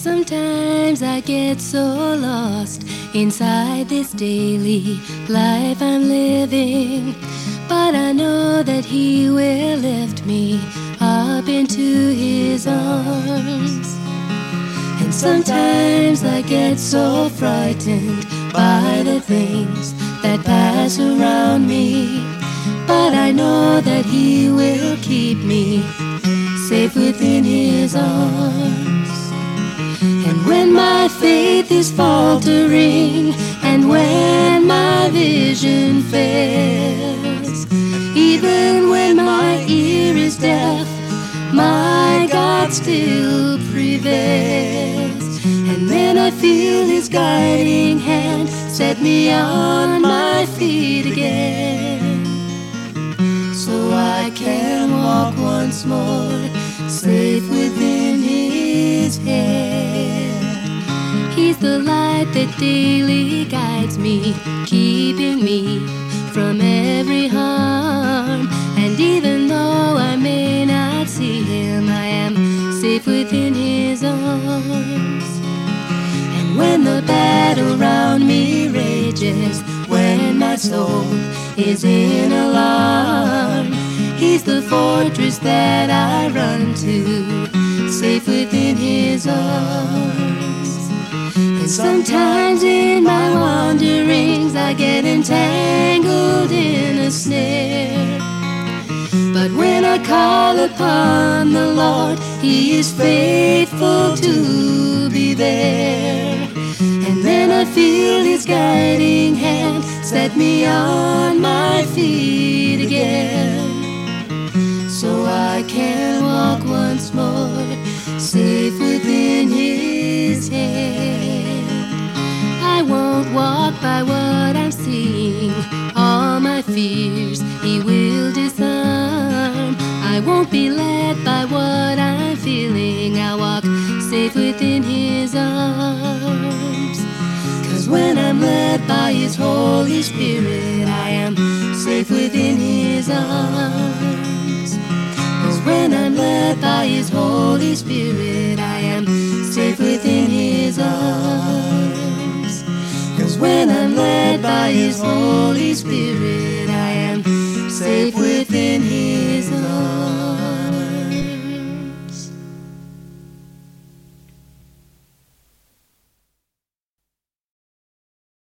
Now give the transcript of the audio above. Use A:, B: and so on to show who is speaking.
A: Sometimes I get so lost inside this daily life I'm living, but I know that He will lift me up into His arms. And sometimes I get so frightened by the things that pass around me, but I know that He will keep me safe within His arms. And when my faith is faltering, and when my vision fails, even when my ear is deaf, my God still prevails. And then I feel His guiding hand set me on my feet again, so I can walk once more safe within His hand. He's the light that daily guides me, keeping me from every harm. And even though I may not see Him, I am safe within His arms. And when the battle round me rages, when my soul is in alarm, He's the fortress that I run to, safe within His arms. And sometimes in my wanderings I get entangled in a snare, but when I call upon the Lord, He is faithful to be there. And then I feel His guiding hand set me on my feet again, so I can walk once more safe within His hand. I won't walk by what I'm seeing, all my fears He will disarm. I won't be led by what I'm feeling, I'll walk safe within His arms. 'Cause when I'm led by His Holy Spirit, I am safe within His arms. 'Cause when I'm led by His Holy Spirit, I am safe within His arms. 'Cause when I'm led by His Holy Spirit, I am safe within His arms.